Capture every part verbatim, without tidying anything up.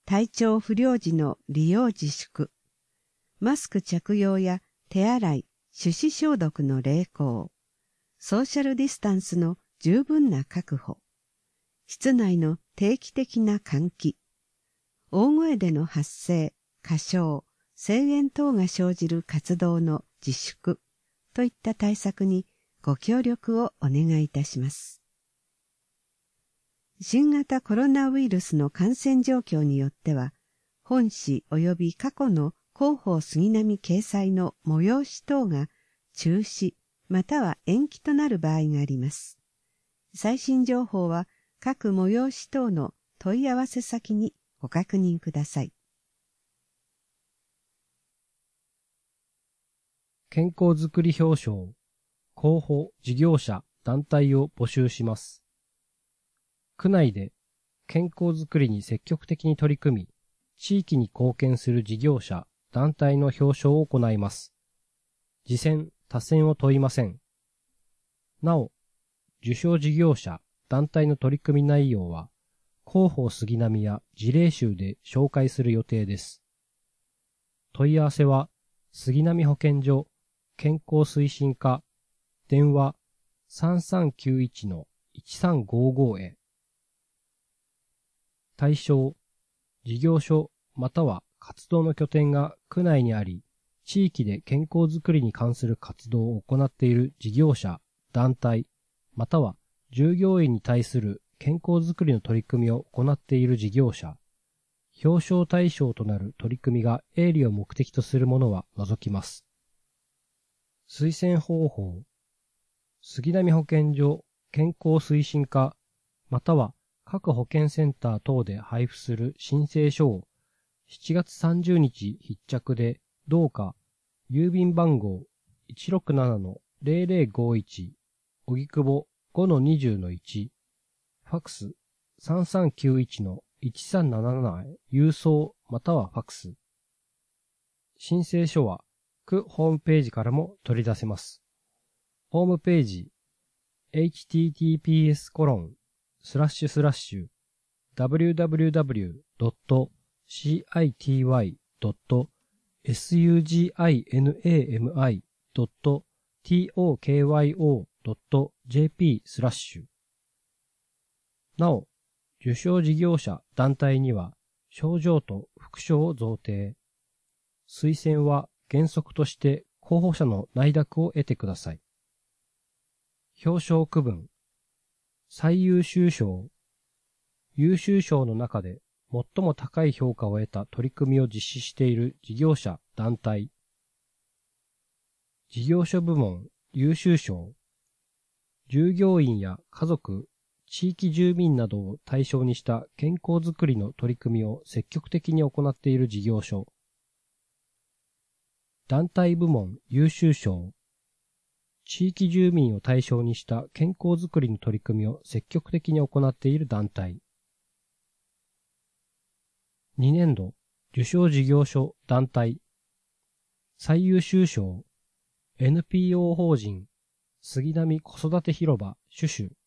体調不良時の利用自粛、マスク着用や手洗い、手指消毒の励行、ソーシャルディスタンスの十分な確保、室内の定期的な換気、大声での発声、歌唱、声援等が生じる活動の自粛といった対策にご協力をお願いいたします。新型コロナウイルスの感染状況によっては、本誌及び過去の広報杉並掲載の催し等が中止または延期となる場合があります。最新情報は各催し等の問い合わせ先にご確認ください。 健康づくり表彰、候補事業者団体を募集します。区内で健康づくりに積極的に取り組み、地域に貢献する事業者団体の表彰を行います。次選、他選を問いません。なお、受賞事業者団体の取り組み内容は、広報杉並や事例集で紹介する予定です。問い合わせは、杉並保健所健康推進課、電話 さんさんきゅういちのいちさんごご へ。対象、事業所または活動の拠点が区内にあり、地域で健康づくりに関する活動を行っている事業者、団体、または従業員に対する健康づくりの取り組みを行っている事業者、表彰対象となる取り組みが営利を目的とするものは除きます。推薦方法、杉並保健所健康推進課、または各保健センター等で配布する申請書をしちがつさんじゅうにち必着で、どうか郵便番号 いちろくななのぜろぜろごいち 荻窪 ごのにじゅうのいち、ファクス さんさんきゅういちのいちさんななな へ郵送またはファクス。申請書は区ホームページからも取り出せます。ホームページ エイチティーティーピーエスコロンスラッシュスラッシュダブリューダブリューダブリュードットシーアイティーワイドットスユージーアイエヌエーエムアイドットティーオーケーワイオードットジェーピースラッシュ。なお、受賞事業者団体には賞状と副賞を贈呈。推薦は原則として候補者の内諾を得てください。表彰区分。最優秀賞。優秀賞の中で最も高い評価を得た取り組みを実施している事業者団体。事業所部門優秀賞。従業員や家族、地域住民などを対象にした健康づくりの取り組みを積極的に行っている事業所。団体部門優秀賞。地域住民を対象にした健康づくりの取り組みを積極的に行っている団体。にねんど受賞事業所団体。最優秀賞。エヌピーオー 法人杉並子育て広場シュシュ。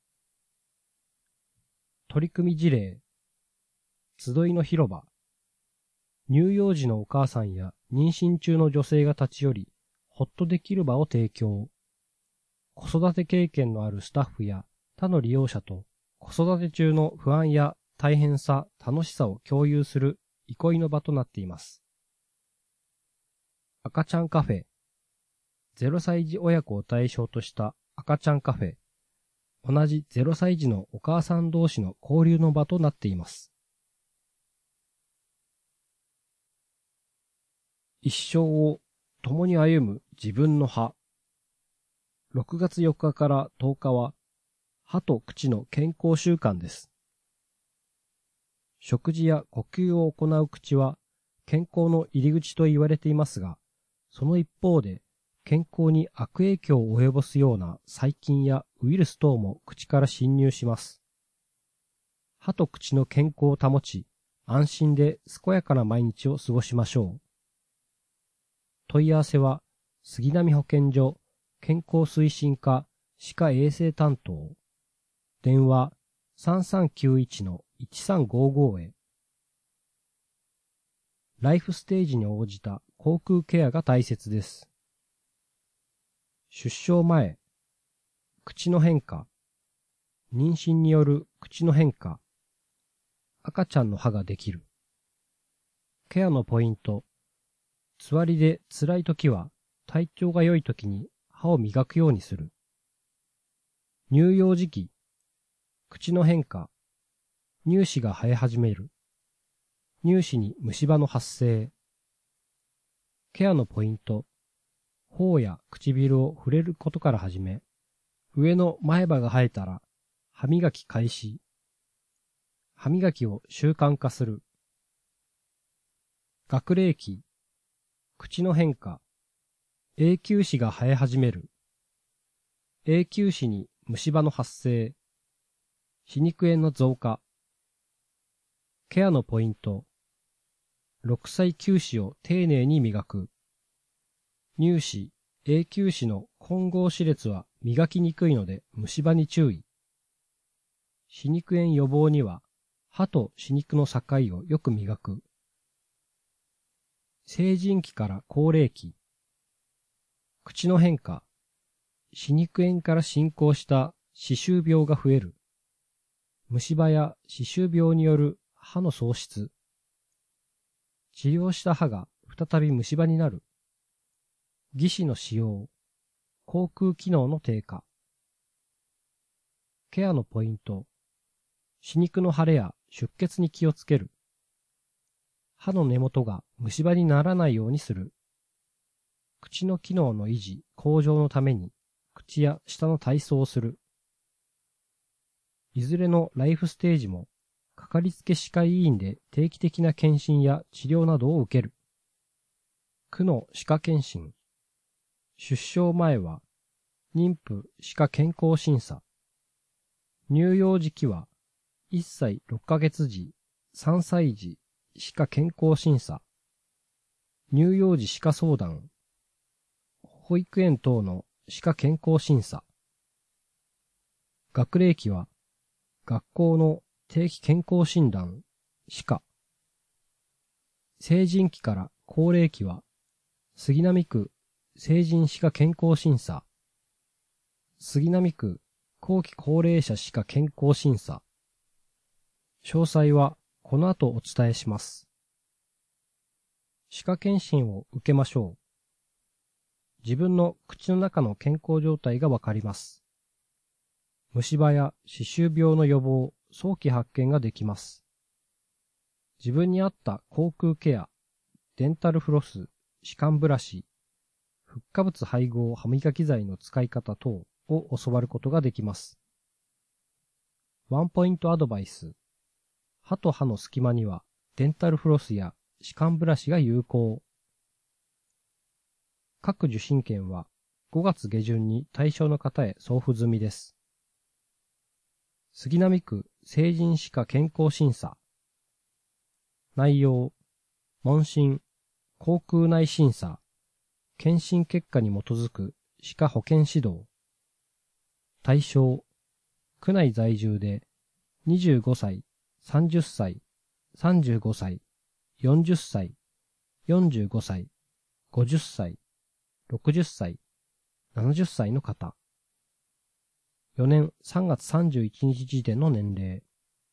取り組み事例。集いの広場。乳幼児のお母さんや妊娠中の女性が立ち寄り、ほっとできる場を提供。子育て経験のあるスタッフや他の利用者と子育て中の不安や大変さ、楽しさを共有する憩いの場となっています。赤ちゃんカフェ。ゼロさい児親子を対象とした赤ちゃんカフェ。同じゼロさい児のお母さん同士の交流の場となっています。一生を共に歩む自分の歯。ろくがつよっかからとおかは歯と口の健康週間です。食事や呼吸を行う口は健康の入り口と言われていますが、その一方で健康に悪影響を及ぼすような細菌やウイルス等も口から侵入します。歯と口の健康を保ち、安心で健やかな毎日を過ごしましょう。問い合わせは、杉並保健所健康推進課歯科衛生担当。電話 さんさんきゅういちのいちさんごご へ。 ライフステージに応じた口腔ケアが大切です。出生前、口の変化、妊娠による口の変化、赤ちゃんの歯ができる。ケアのポイント、つわりで辛いときは体調が良いときに歯を磨くようにする。乳幼児期、口の変化、乳歯が生え始める。乳歯に虫歯の発生。ケアのポイント、頬や唇を触れることから始め、上の前歯が生えたら歯磨き開始。歯磨きを習慣化する。学齢期、口の変化、永久歯が生え始める。永久歯に虫歯の発生。歯肉炎の増加。ケアのポイント、ろくさい臼歯を丁寧に磨く。乳歯、永久歯の混合歯列は磨きにくいので虫歯に注意。歯肉炎予防には歯と歯肉の境をよく磨く。成人期から高齢期。口の変化。歯肉炎から進行した歯周病が増える。虫歯や歯周病による歯の喪失。治療した歯が再び虫歯になる。義歯の使用。口腔機能の低下。ケアのポイント。歯肉の腫れや出血に気をつける。歯の根元が虫歯にならないようにする。口の機能の維持、向上のために口や舌の体操をする。いずれのライフステージもかかりつけ歯科医院で定期的な検診や治療などを受ける。区の歯科検診。出生前は妊婦歯科健康審査。乳幼児期はいっさいろっかげつ時、さんさい児歯科健康審査。乳幼児歯科相談。保育園等の歯科健康審査。学齢期は学校の定期健康診断、歯科。成人期から高齢期は杉並区成人歯科健康審査。杉並区後期高齢者歯科健康審査。詳細はこの後お伝えします。歯科検診を受けましょう。自分の口の中の健康状態がわかります。虫歯や歯周病の予防、早期発見ができます。自分に合った口腔ケア、デンタルフロス、歯間ブラシ、フッ化物配合歯磨き剤の使い方等を教わることができます。ワンポイントアドバイス。歯と歯の隙間にはデンタルフロスや歯間ブラシが有効。各受診券はごがつ下旬に対象の方へ送付済みです。杉並区成人歯科健康審査。内容、問診、口腔内審査、検診結果に基づく歯科保健指導。対象、区内在住でにじゅうごさい、さんじゅっさい、さんじゅうごさい、よんじゅっさい、よんじゅうごさい、ごじゅっさい、ろくじゅっさい、ななじゅっさいの方。よねんさんがつさんじゅういちにち時点の年齢。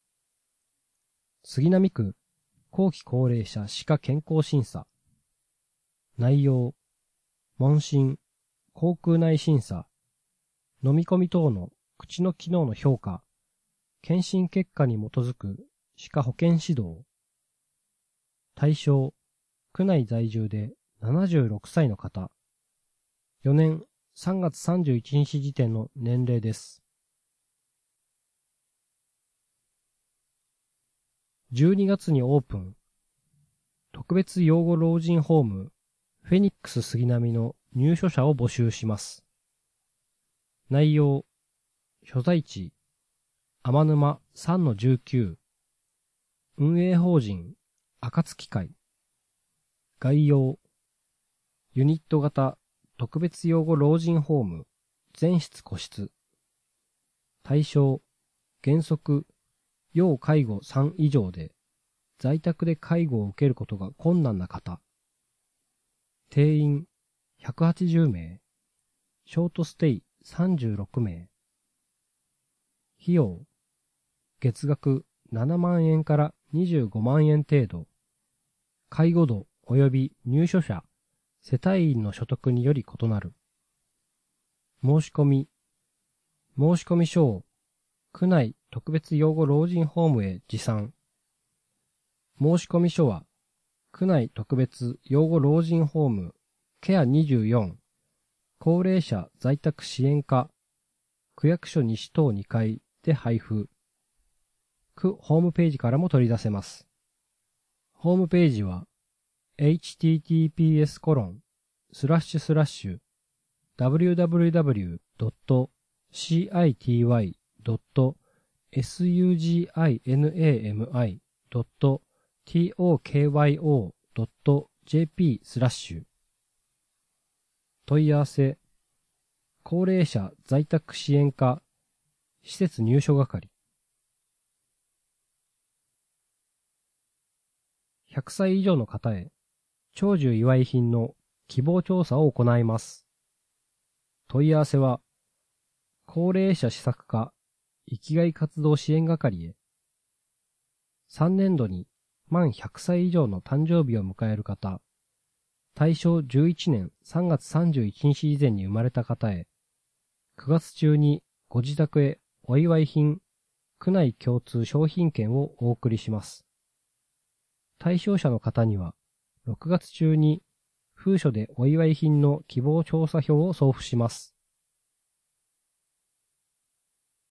杉並区後期高齢者歯科健康審査。内容、問診、口腔内審査、飲み込み等の口の機能の評価、検診結果に基づく歯科保健指導。対象、区内在住でななじゅうろくさいの方。よねんさんがつさんじゅういちにち時点の年齢です。じゅうにがつにオープン。特別養護老人ホームフェニックス杉並の入所者を募集します。内容、所在地、天沼 さんのじゅうきゅう。運営法人、暁会。概要、ユニット型特別養護老人ホーム、全室個室。対象、原則、要介護さん以上で、 在宅で介護を受けることが困難な方。定員ひゃくはちじゅうめい。ショートステイさんじゅうろくめい。費用。月額ななまんえんからにじゅうごまんえん程度。介護度及び入所者、世帯員の所得により異なる。申し込み。申し込み書を区内特別養護老人ホームへ持参。申し込み書は区内特別養護老人ホームケアにじゅうよん高齢者在宅支援課区役所西棟にかいで配布。区ホームページからも取り出せます。ホームページは エイチティーティーピーエスコロンスラッシュスラッシュダブリューダブリューダブリュードットシーアイティーワイドットエスユージーアイエヌエーエムアイドットトーケーワイオードットジェーピースラッシュ問い合わせ高齢者在宅支援課施設入所係ひゃくさい以上の方へ長寿祝い品の希望調査を行います。問い合わせは高齢者施策課生きがい活動支援係へ。さんねんどに満ひゃくさい以上の誕生日を迎える方、大正じゅういちねんさんがつさんじゅういちにち以前に生まれた方へ、くがつ中にご自宅へお祝い品、区内共通商品券をお送りします。対象者の方には、ろくがつ中に封書でお祝い品の希望調査票を送付します。